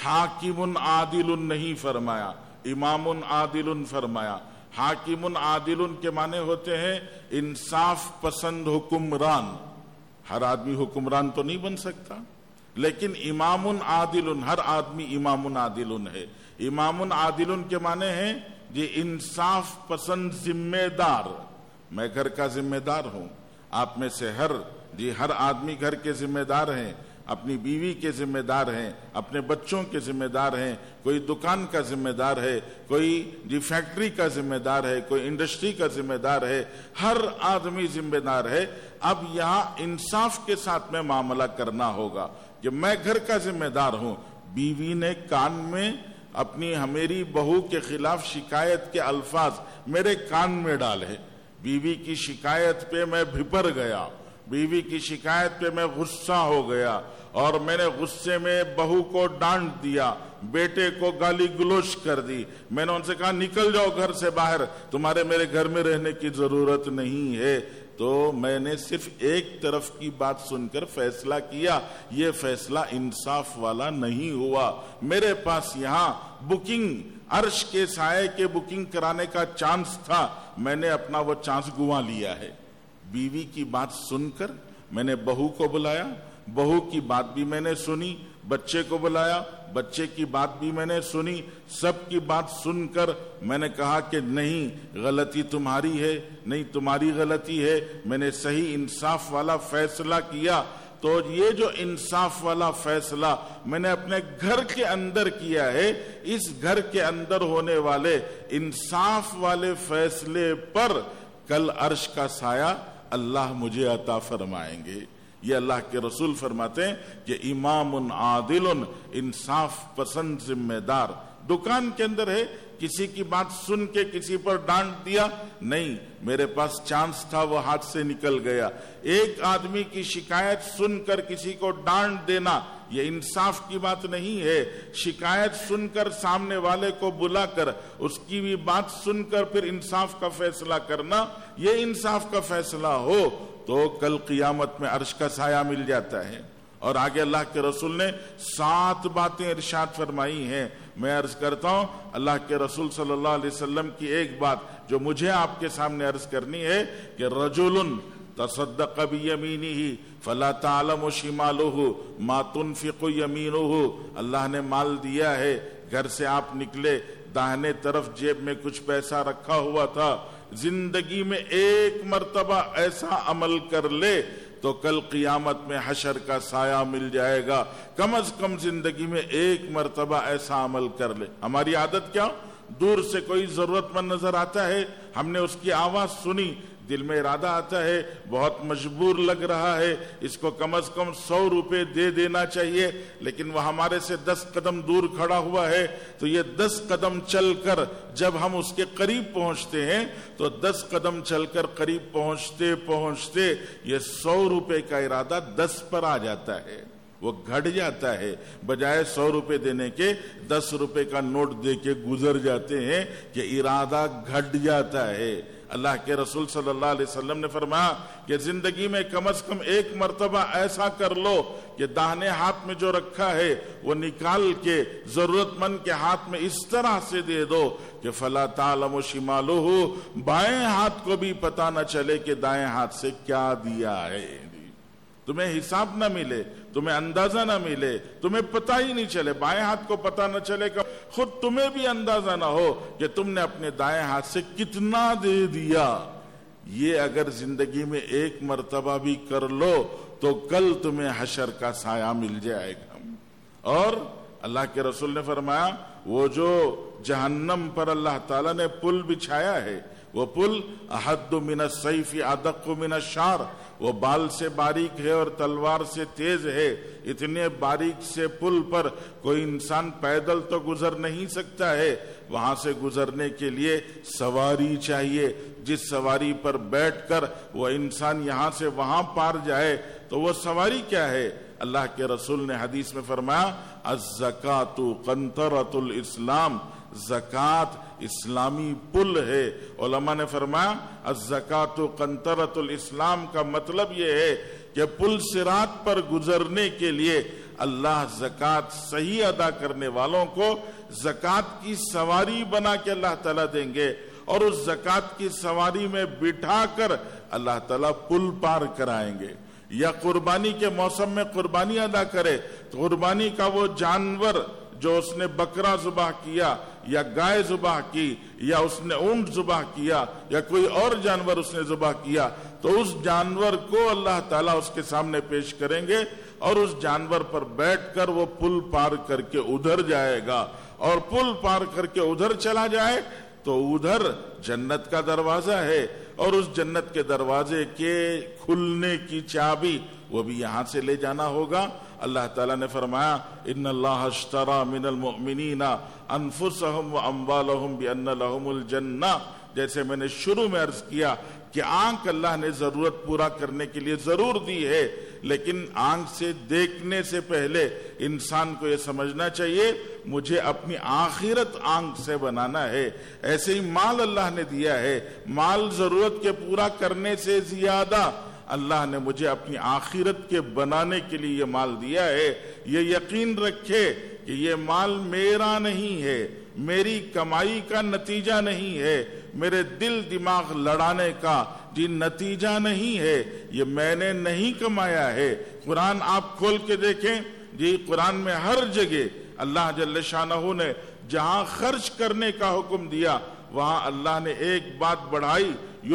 حاکم عادل نہیں فرمایا، امام عادل فرمایا۔ حاکم عادل کے معنی ہوتے ہیں انصاف پسند حکمران۔ ہر آدمی حکمران تو نہیں بن سکتا، لیکن امام عادل، ہر آدمی امام عادل ہے۔ امام عادل کے معنی ہیں جی انصاف پسند ذمہ دار۔ میں گھر کا ذمہ دار ہوں، آپ میں سے ہر آدمی گھر کے ذمہ دار ہیں، اپنی بیوی کے ذمہ دار ہیں، اپنے بچوں کے ذمہ دار ہیں، کوئی دکان کا ذمہ دار ہے، کوئی فیکٹری کا ذمہ دار ہے، کوئی انڈسٹری کا ذمہ دار ہے، ہر آدمی ذمہ دار ہے۔ اب یہاں انصاف کے ساتھ میں معاملہ کرنا ہوگا کہ میں گھر کا ذمہ دار ہوں، بیوی نے کان میں اپنی میری بہو کے خلاف شکایت کے الفاظ میرے کان میں ڈالے، بیوی کی شکایت پہ میں بھپر گیا، بیوی کی شکایت پہ میں غصہ ہو گیا اور میں نے غصے میں بہو کو ڈانٹ دیا، بیٹے کو گالی گلوچ کر دی، میں نے ان سے کہا نکل جاؤ گھر سے باہر، تمہارے میرے گھر میں رہنے کی ضرورت نہیں ہے، تو میں نے صرف ایک طرف کی بات سن کر فیصلہ کیا، یہ فیصلہ انصاف والا نہیں ہوا۔ میرے پاس یہاں بکنگ عرش کے سائے کے بکنگ کرانے کا چانس تھا، میں نے اپنا وہ چانس گنوا لیا ہے۔ بیوی کی بات سن کر میں نے بہو کو بلایا، بہو کی بات بھی میں نے سنی، بچے کو بلایا، بچے کی بات بھی میں نے سنی، سب کی بات سن کر میں نے کہا کہ نہیں غلطی تمہاری ہے، نہیں تمہاری غلطی ہے، میں نے صحیح انصاف والا فیصلہ کیا۔ تو یہ جو انصاف والا فیصلہ میں نے اپنے گھر کے اندر کیا ہے، اس گھر کے اندر ہونے والے انصاف والے فیصلے پر کل عرش کا سایہ اللہ مجھے عطا فرمائیں گے۔ یہ اللہ کے رسول فرماتے ہیں کہ امام عادل، انصاف پسند ذمہ دار۔ دکان کے اندر ہے، کسی کی بات سن کے کسی پر ڈانٹ دیا نہیں، میرے پاس چانس تھا وہ ہاتھ سے نکل گیا۔ ایک آدمی کی شکایت سن کر کسی کو ڈانٹ دینا یہ انصاف کی بات نہیں ہے۔ شکایت سن کر سامنے والے کو بلا کر اس کی بھی بات سن کر پھر انصاف کا فیصلہ کرنا یہ انصاف کا فیصلہ ہو تو کل قیامت میں عرش کا سایہ مل جاتا ہے۔ اور آگے اللہ کے رسول نے 7 باتیں ارشاد فرمائی ہیں۔ میں عرض کرتا ہوں اللہ کے رسول صلی اللہ علیہ وسلم کی ایک بات جو مجھے آپ کے سامنے عرض کرنی ہے کہ رجل تصدق بیمینہ فلا تعلم شمالہ ما تنفق یمینہ، اللہ نے مال دیا ہے، گھر سے آپ نکلے، داہنے طرف جیب میں کچھ پیسہ رکھا ہوا تھا، زندگی میں ایک مرتبہ ایسا عمل کر لے تو کل قیامت میں حشر کا سایہ مل جائے گا۔ کم از کم زندگی میں ایک مرتبہ ایسا عمل کر لے۔ ہماری عادت کیا؟ دور سے کوئی ضرورت مند نظر آتا ہے، ہم نے اس کی آواز سنی، دل میں ارادہ آتا ہے بہت مجبور لگ رہا ہے، اس کو کم از کم 100 روپے دے دینا چاہیے، لیکن وہ ہمارے سے 10 قدم دور کھڑا ہوا ہے، تو یہ 10 قدم چل کر جب ہم اس کے قریب پہنچتے ہیں تو 10 قدم چل کر قریب پہنچتے پہنچتے یہ 100 روپے کا ارادہ 10 پر آ جاتا ہے، وہ گھٹ جاتا ہے، بجائے 100 روپے دینے کے 10 روپے کا نوٹ دے کے گزر جاتے ہیں کہ ارادہ گھٹ جاتا ہے۔ اللہ کے رسول صلی اللہ علیہ وسلم نے فرمایا کہ زندگی میں کم از کم ایک مرتبہ ایسا کر لو کہ داہنے ہاتھ میں جو رکھا ہے وہ نکال کے ضرورت مند کے ہاتھ میں اس طرح سے دے دو کہ فلا تعلم شمالہ، بائیں ہاتھ کو بھی پتہ نہ چلے کہ دائیں ہاتھ سے کیا دیا ہے، تمہیں حساب نہ ملے، تمہیں اندازہ نہ ملے، تمہیں پتہ ہی نہیں چلے، بائیں ہاتھ کو پتہ نہ چلے کہ خود تمہیں بھی اندازہ نہ ہو کہ تم نے اپنے دائیں ہاتھ سے کتنا دے دیا۔ یہ اگر زندگی میں ایک مرتبہ بھی کر لو تو کل تمہیں حشر کا سایہ مل جائے گا۔ اور اللہ کے رسول نے فرمایا وہ جو جہنم پر اللہ تعالیٰ نے پل بچھایا ہے، وہ پل احد من السیف ادق من الشعر، وہ بال سے باریک ہے اور تلوار سے تیز ہے۔ اتنے باریک سے پل پر کوئی انسان پیدل تو گزر نہیں سکتا ہے، وہاں سے گزرنے کے لیے سواری چاہیے، جس سواری پر بیٹھ کر وہ انسان یہاں سے وہاں پار جائے، تو وہ سواری کیا ہے؟ اللہ کے رسول نے حدیث میں فرمایا الزکاۃ قنطرۃ الاسلام، زکوٰۃ اسلامی پل ہے۔ علماء نے فرمایا الزکاۃ قنطرۃ الاسلام کا مطلب یہ ہے کہ پل صراط پر گزرنے کے لیے اللہ زکوٰۃ صحیح ادا کرنے والوں کو زکوٰۃ کی سواری بنا کے اللہ تعالیٰ دیں گے، اور اس زکوٰۃ کی سواری میں بٹھا کر اللہ تعالیٰ پل پار کرائیں گے۔ یا قربانی کے موسم میں قربانی ادا کرے تو قربانی کا وہ جانور جو اس نے بکرا ذبح کیا یا گائے ذبح کی یا اس نے اونٹ ذبح کیا یا کوئی اور جانور اس نے ذبح کیا، تو اس جانور کو اللہ تعالیٰ اس کے سامنے پیش کریں گے اور اس جانور پر بیٹھ کر وہ پل پار کر کے ادھر جائے گا، اور پل پار کر کے ادھر چلا جائے تو ادھر جنت کا دروازہ ہے، اور اس جنت کے دروازے کے کھلنے کی چابی وہ بھی یہاں سے لے جانا ہوگا۔ اللہ تعالیٰ نے فرمایا ان اللہ اشترى من المؤمنین انفسهم واموالهم بان لهم الجنہ، جیسے میں نے شروع میں عرض کیا کہ آنکھ اللہ نے ضرورت پورا کرنے کے لیے ضرور دی ہے، لیکن آنکھ سے دیکھنے سے پہلے انسان کو یہ سمجھنا چاہیے مجھے اپنی آخرت آنکھ سے بنانا ہے۔ ایسے ہی مال اللہ نے دیا ہے، مال ضرورت کے پورا کرنے سے زیادہ اللہ نے مجھے اپنی آخرت کے بنانے کے لیے یہ مال دیا ہے۔ یہ یقین رکھے کہ یہ مال میرا نہیں ہے، میری کمائی کا نتیجہ نہیں ہے، میرے دل دماغ لڑانے کا جی نتیجہ نہیں ہے، یہ میں نے نہیں کمایا ہے۔ قرآن آپ کھول کے دیکھیں جی، قرآن میں ہر جگہ اللہ جل شانہ نے جہاں خرچ کرنے کا حکم دیا وہاں اللہ نے ایک بات بڑھائی،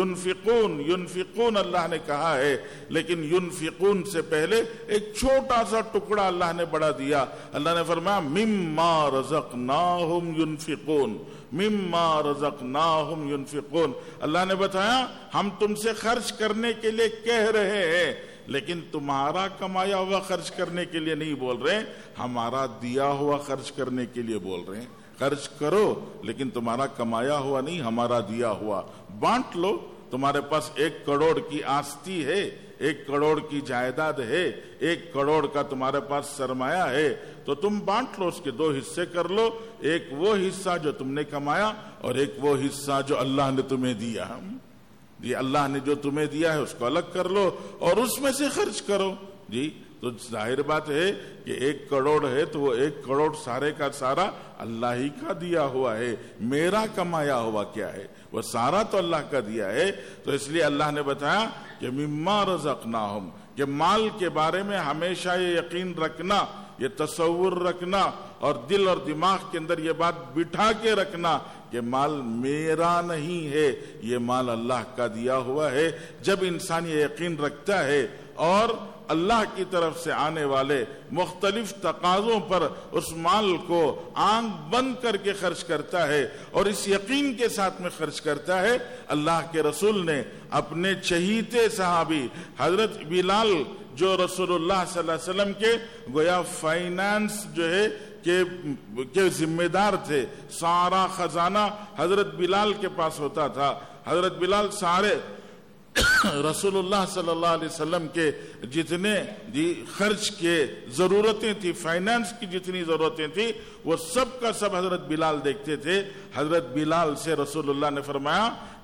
ینفقون اللہ نے کہا ہے، لیکن ینفقون سے پہلے ایک چھوٹا سا ٹکڑا اللہ نے بڑھا دیا۔ اللہ نے فرمایا مما رزقناہم ینفقون، مما رزقناہم ینفقون۔ اللہ نے بتایا ہم تم سے خرچ کرنے کے لیے کہہ رہے ہیں، لیکن تمہارا کمایا ہوا خرچ کرنے کے لیے نہیں بول رہے، ہمارا دیا ہوا خرچ کرنے کے لیے بول رہے ہیں۔ خرچ کرو لیکن تمہارا کمایا ہوا نہیں، ہمارا دیا ہوا۔ بانٹ لو، تمہارے پاس 1 کروڑ کی آستی ہے، 1 کروڑ کی جائیداد ہے، 1 کروڑ کا تمہارے پاس سرمایہ ہے، تو تم بانٹ لو، اس کے 2 حصے کر لو، ایک وہ حصہ جو تم نے کمایا اور ایک وہ حصہ جو اللہ نے تمہیں دیا۔ جی اللہ نے جو تمہیں دیا ہے اس کو الگ کر لو اور اس میں سے خرچ کرو۔ جی تو ظاہر بات ہے کہ 1 کروڑ ہے تو وہ 1 کروڑ سارے کا سارا اللہ ہی کا دیا ہوا ہے، میرا کمایا ہوا کیا ہے؟ وہ سارا تو اللہ کا دیا ہے۔ تو اس لیے اللہ نے بتایا کہ مما رزقناہم، کہ مال کے بارے میں ہمیشہ یہ یقین رکھنا، یہ تصور رکھنا اور دل اور دماغ کے اندر یہ بات بٹھا کے رکھنا کہ مال میرا نہیں ہے، یہ مال اللہ کا دیا ہوا ہے۔ جب انسان یہ یقین رکھتا ہے اور اللہ کی طرف سے آنے والے مختلف تقاضوں پر اس مال کو آنکھ بند کر کے خرچ کرتا ہے اور اس یقین کے ساتھ میں خرچ کرتا ہے، اللہ کے رسول نے اپنے چہیتے صحابی حضرت بلال جو رسول اللہ صلی اللہ علیہ وسلم کے گویا فائنانس جو ہے کہ ذمہ دار تھے، سارا خزانہ حضرت بلال کے پاس ہوتا تھا۔ حضرت بلال سارے رسول اللہ صلی اللہ علیہ وسلم کے جتنے خرچ کے ضرورتیں تھی، فائنانس کی جتنی ضرورتیں تھی، وہ سب کا سب حضرت بلال دیکھتے تھے۔ حضرت بلال سے رسول اللہ نے فرمایا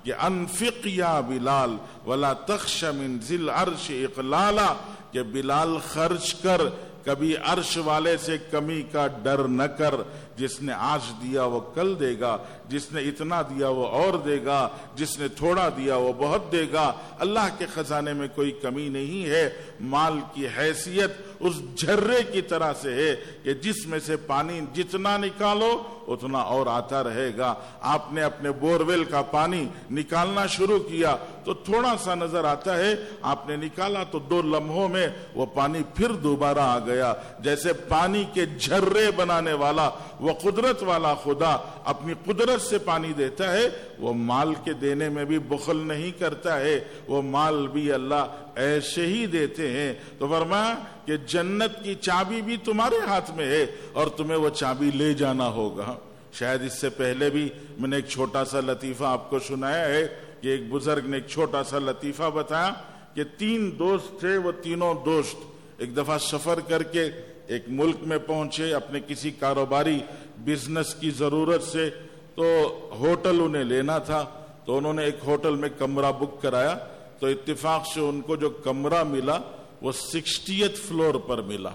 کہ انفق یا بلال ولا تخش من ذی العرش اقلالا، کہ بلال خرچ کر، کبھی عرش والے سے کمی کا ڈر نہ کر، جس نے آج دیا وہ کل دے گا، جس نے اتنا دیا وہ اور دے گا، جس نے تھوڑا دیا وہ بہت دے گا۔ اللہ کے خزانے میں کوئی کمی نہیں ہے۔ مال کی حیثیت اس جھرے کی طرح سے ہے کہ جس میں سے پانی جتنا نکالو اتنا اور آتا رہے گا۔ آپ نے اپنے بورویل کا پانی نکالنا شروع کیا تو تھوڑا سا نظر آتا ہے، آپ نے نکالا تو 2 لمحوں میں وہ پانی پھر دوبارہ آ گیا۔ جیسے پانی کے جھرے بنانے والا وہ قدرت والا خدا اپنی قدرت سے پانی دیتا ہے، وہ مال کے دینے میں بھی بخل نہیں کرتا ہے، وہ مال بھی اللہ ایسے ہی دیتے ہیں۔ تو فرمایا کہ جنت کی چابی بھی تمہارے ہاتھ میں ہے اور تمہیں وہ چابی لے جانا ہوگا۔ شاید اس سے پہلے بھی میں نے ایک چھوٹا سا لطیفہ آپ کو سنایا ہے کہ ایک بزرگ نے ایک چھوٹا سا لطیفہ بتایا کہ 3 دوست تھے، وہ تینوں دوست ایک دفعہ سفر کر کے ایک ملک میں پہنچے اپنے کسی کاروباری بزنس کی ضرورت سے، تو ہوٹل انہیں لینا تھا، تو انہوں نے ایک ہوٹل میں کمرہ بک کرایا، تو اتفاق سے ان کو جو کمرہ ملا وہ 60th فلور پر ملا،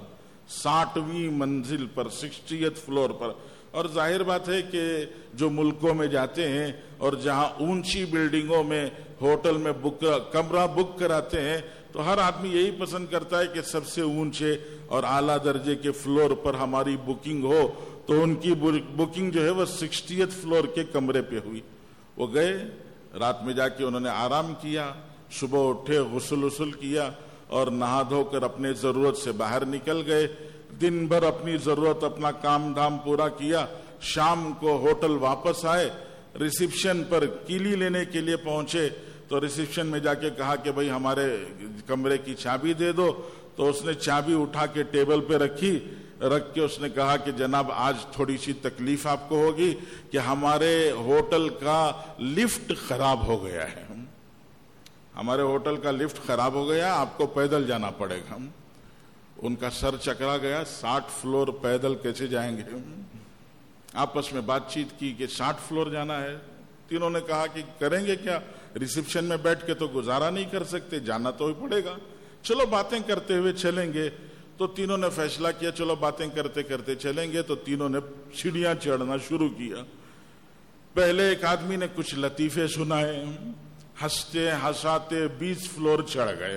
60ویں منزل پر، 60th فلور پر۔ اور ظاہر بات ہے کہ جو ملکوں میں جاتے ہیں اور جہاں اونچی بلڈنگوں میں ہوٹل میں کمرہ بک کراتے ہیں تو ہر آدمی یہی پسند کرتا ہے کہ سب سے اونچے اور اعلیٰ درجے کے فلور پر ہماری بکنگ ہو، تو ان کی بکنگ جو ہے وہ 60th فلور کے کمرے پہ ہوئی۔ وہ گئے، رات میں جا کے انہوں نے آرام کیا، صبح اٹھے، غسل کیا اور نہا دھو کر اپنے ضرورت سے باہر نکل گئے۔ دن بھر اپنی ضرورت، اپنا کام دھام پورا کیا، شام کو ہوٹل واپس آئے، ریسیپشن پر کیلی لینے کے لیے پہنچے تو ریسیپشن میں جا کے کہا کہ بھئی ہمارے کمرے کی چابی دے دو، تو اس نے چابی اٹھا کے ٹیبل پہ رکھ کے اس نے کہا کہ جناب آج تھوڑی سی تکلیف آپ کو ہوگی کہ ہمارے ہوٹل کا لفٹ خراب ہو گیا ہے، ہمارے ہوٹل کا لفٹ خراب ہو گیا، آپ کو پیدل جانا پڑے گا۔ ان کا سر چکرا گیا، 60 فلور پیدل کیسے جائیں گے؟ آپس میں بات چیت کی کہ 60 فلور جانا ہے۔ تینوں نے کہا کہ کریں گے کیا، ریسیپشن میں بیٹھ کے تو گزارا نہیں کر سکتے، جانا تو ہی پڑے گا، چلو باتیں کرتے ہوئے چلیں گے۔ تو تینوں نے فیصلہ کیا چلو باتیں کرتے کرتے چلیں گے، تو تینوں نے سیڑھیاں چڑھنا شروع کیا۔ پہلے ایک آدمی نے کچھ لطیفے سنائے، ہنستے ہنساتے 20 فلور چڑھ گئے۔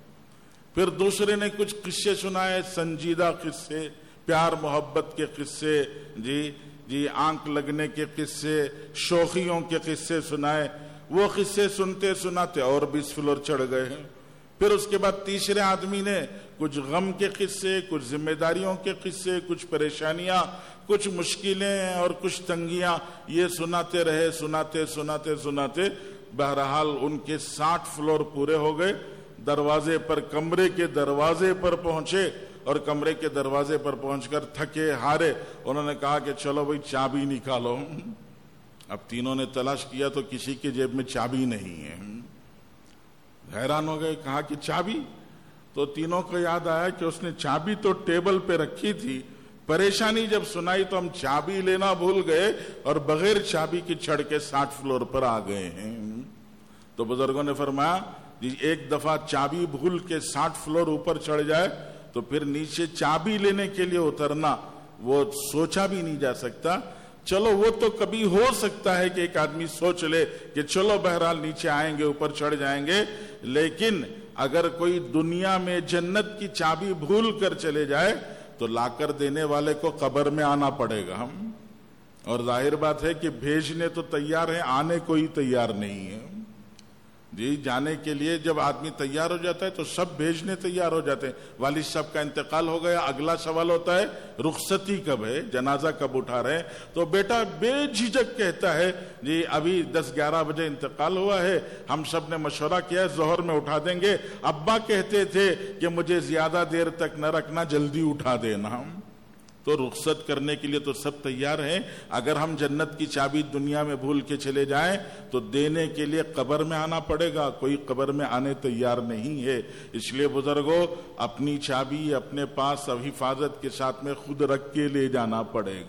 پھر دوسرے نے کچھ قصے سنائے، سنجیدہ قصے، پیار محبت کے قصے، جی آنکھ لگنے کے قصے، شوخیوں کے قصے سنائے۔ وہ قصے سنتے سناتے اور 20 فلور چڑھ گئے ہیں۔ پھر اس کے بعد تیسرے آدمی نے کچھ غم کے قصے، کچھ ذمہ داریوں کے قصے، کچھ پریشانیاں، کچھ مشکلیں اور کچھ تنگیاں، یہ سناتے رہے، سناتے بہرحال ان کے 60 فلور پورے ہو گئے۔ دروازے پر، کمرے کے دروازے پر پہنچے اور کمرے کے دروازے پر پہنچ کر تھکے ہارے انہوں نے کہا کہ چلو بھائی چابی نکالو۔ اب تینوں نے تلاش کیا تو کسی کے جیب میں چابی نہیں ہے، حیران ہو گئے، کہا کہ چابی؟ تو تینوں کو یاد آیا کہ اس نے چابی تو ٹیبل پہ رکھی تھی، پریشانی جب سنائی تو ہم چابی لینا بھول گئے اور بغیر چابی کے چڑھ کے 60 فلور پر آ گئے ہیں۔ تو بزرگوں نے فرمایا ایک دفعہ چابی بھول کے 60 فلور اوپر چڑھ جائے تو پھر نیچے چابی لینے کے لیے اترنا وہ سوچا بھی نہیں جا سکتا۔ چلو وہ تو کبھی ہو سکتا ہے کہ ایک آدمی سوچ لے کہ چلو بہرحال نیچے آئیں گے، اوپر چڑھ جائیں گے، لیکن اگر کوئی دنیا میں جنت کی چابی بھول کر چلے جائے تو لا کر دینے والے کو قبر میں آنا پڑے گا۔ اور ظاہر بات ہے کہ بھیجنے تو تیار ہیں، آنے کو ہی تیار نہیں ہے۔ جانے کے لیے جب آدمی تیار ہو جاتا ہے تو سب بھیجنے تیار ہو جاتے ہیں۔ والد صاحب کا انتقال ہو گیا، اگلا سوال ہوتا ہے رخصتی کب ہے، جنازہ کب اٹھا رہے ہیں؟ تو بیٹا بے جھجک کہتا ہے ابھی 10-11 بجے انتقال ہوا ہے، ہم سب نے مشورہ کیا ہے ظہر میں اٹھا دیں گے۔ ابا کہتے تھے کہ مجھے زیادہ دیر تک نہ رکھنا، جلدی اٹھا دینا۔ تو رخصت کرنے کے لیے تو سب تیار ہیں۔ اگر ہم جنت کی چابی دنیا میں بھول کے چلے جائیں تو دینے کے لیے قبر میں آنا پڑے گا، کوئی قبر میں آنے تیار نہیں ہے۔ اس لیے بزرگوں اپنی چابی اپنے پاس اب حفاظت کے ساتھ میں خود رکھ کے لے جانا پڑے گا۔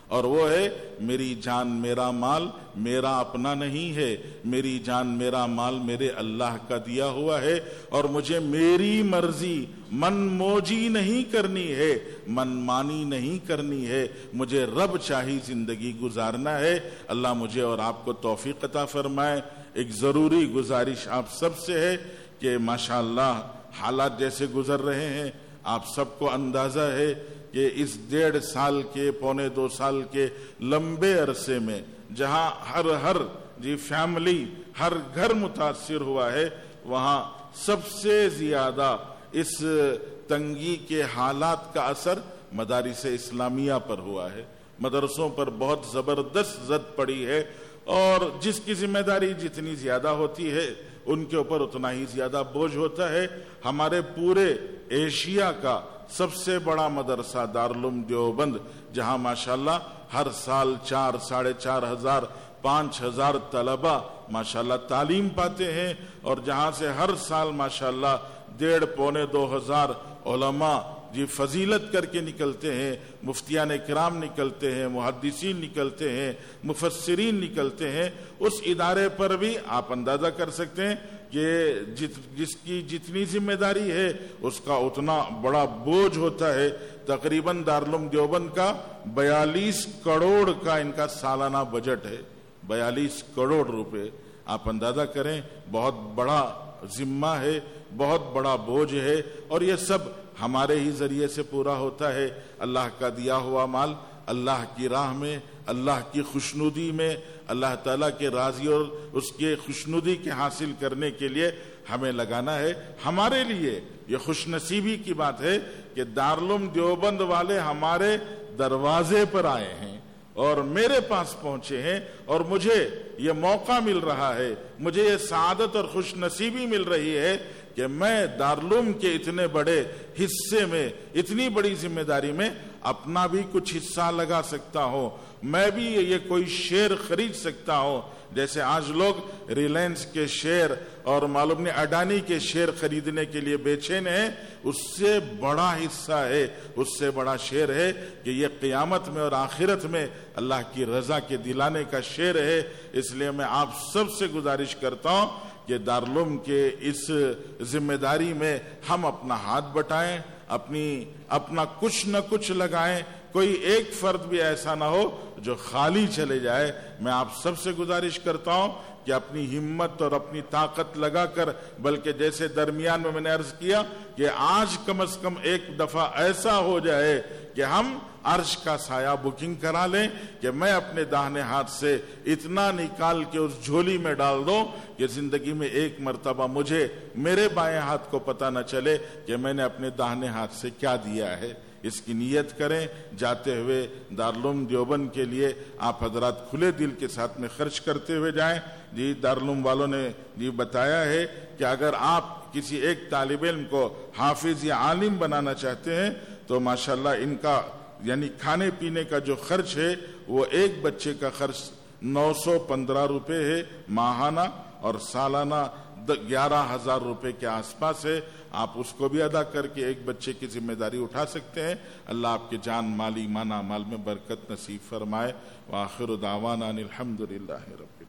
اور وہ ہے میری جان میرا مال میرا اپنا نہیں ہے، میری جان میرا مال میرے اللہ کا دیا ہوا ہے، اور مجھے میری مرضی من موجی نہیں کرنی ہے، من مانی نہیں کرنی ہے، مجھے رب چاہی زندگی گزارنا ہے۔ اللہ مجھے اور آپ کو توفیق عطا فرمائے۔ ایک ضروری گزارش آپ سب سے ہے کہ ماشاءاللہ حالات جیسے گزر رہے ہیں، آپ سب کو اندازہ ہے کہ اس 1.5 سال کے پونے 2 سال کے لمبے عرصے میں جہاں ہر فیملی ہر گھر متاثر ہوا ہے، وہاں سب سے زیادہ اس تنگی کے حالات کا اثر مدارس اسلامیہ پر ہوا ہے۔ مدرسوں پر بہت زبردست زد پڑی ہے، اور جس کی ذمہ داری جتنی زیادہ ہوتی ہے ان کے اوپر اتنا ہی زیادہ بوجھ ہوتا ہے۔ ہمارے پورے ایشیا کا سب سے بڑا مدرسہ دارالعلوم دیوبند، جہاں ماشاءاللہ ہر سال 4 ساڑھے 4 ہزار 5 ہزار طلبہ ماشاءاللہ تعلیم پاتے ہیں، اور جہاں سے ہر سال ماشاءاللہ 1.5 پونے 2 ہزار علماء فضیلت کر کے نکلتے ہیں، مفتیان کرام نکلتے ہیں، محدثین نکلتے ہیں، مفسرین نکلتے ہیں۔ اس ادارے پر بھی آپ اندازہ کر سکتے ہیں کہ جس کی جتنی ذمہ داری ہے اس کا اتنا بڑا بوجھ ہوتا ہے۔ تقریباً دارالعلوم دیوبند کا 42 کروڑ کا ان کا سالانہ بجٹ ہے، 42 کروڑ روپے۔ آپ اندازہ کریں، بہت بڑا ذمہ ہے، بہت بڑا بوجھ ہے، اور یہ سب ہمارے ہی ذریعے سے پورا ہوتا ہے۔ اللہ کا دیا ہوا مال اللہ کی راہ میں، اللہ کی خوشنودی میں، اللہ تعالیٰ کے راضی اور اس کے خوشنودی کے حاصل کرنے کے لیے ہمیں لگانا ہے۔ ہمارے لیے یہ خوش نصیبی کی بات ہے کہ دارالعلوم دیوبند والے ہمارے دروازے پر آئے ہیں اور میرے پاس پہنچے ہیں، اور مجھے یہ موقع مل رہا ہے، مجھے یہ سعادت اور خوش نصیبی مل رہی ہے کہ میں دارالعلوم کے اتنے بڑے حصے میں، اتنی بڑی ذمہ داری میں اپنا بھی کچھ حصہ لگا سکتا ہوں۔ میں بھی یہ کوئی شیئر خرید سکتا ہوں، جیسے آج لوگ ریلائنس کے شیئر اور معلوم نہیں اڈانی کے شیئر خریدنے کے لیے بے چین ہیں۔ اس سے بڑا حصہ ہے، اس سے بڑا شیئر ہے کہ یہ قیامت میں اور آخرت میں اللہ کی رضا کے دلانے کا شیئر ہے۔ اس لیے میں آپ سب سے گزارش کرتا ہوں کہ دارالعلوم کے اس ذمہ داری میں ہم اپنا ہاتھ بٹائیں، اپنا کچھ نہ کچھ لگائیں۔ کوئی ایک فرد بھی ایسا نہ ہو جو خالی چلے جائے۔ میں آپ سب سے گزارش کرتا ہوں کہ اپنی ہمت اور اپنی طاقت لگا کر، بلکہ جیسے درمیان میں نے عرض کیا کہ آج کم از کم ایک دفعہ ایسا ہو جائے کہ ہم عرش کا سایہ بکنگ کرا لیں کہ میں اپنے داہنے ہاتھ سے اتنا نکال کے اس جھولی میں ڈال دوں کہ زندگی میں ایک مرتبہ مجھے میرے بائیں ہاتھ کو پتہ نہ چلے کہ میں نے اپنے داہنے ہاتھ سے کیا دیا ہے۔ اس کی نیت کریں۔ جاتے ہوئے دارالعلوم دیوبند کے لیے آپ حضرات کھلے دل کے ساتھ میں خرچ کرتے ہوئے جائیں۔ جی دارالعلوم والوں نے بتایا ہے کہ اگر آپ کسی ایک طالب علم کو حافظ یا عالم بنانا چاہتے ہیں تو ماشاءاللہ ان کا یعنی کھانے پینے کا جو خرچ ہے وہ ایک بچے کا خرچ 915 روپے ہے ماہانہ، اور سالانہ 11,000 روپے کے آس پاس ہے۔ آپ اس کو بھی ادا کر کے ایک بچے کی ذمہ داری اٹھا سکتے ہیں۔ اللہ آپ کے جان مالی مانا مال میں برکت نصیب فرمائے۔ وآخر دعوانا الحمدللہ رب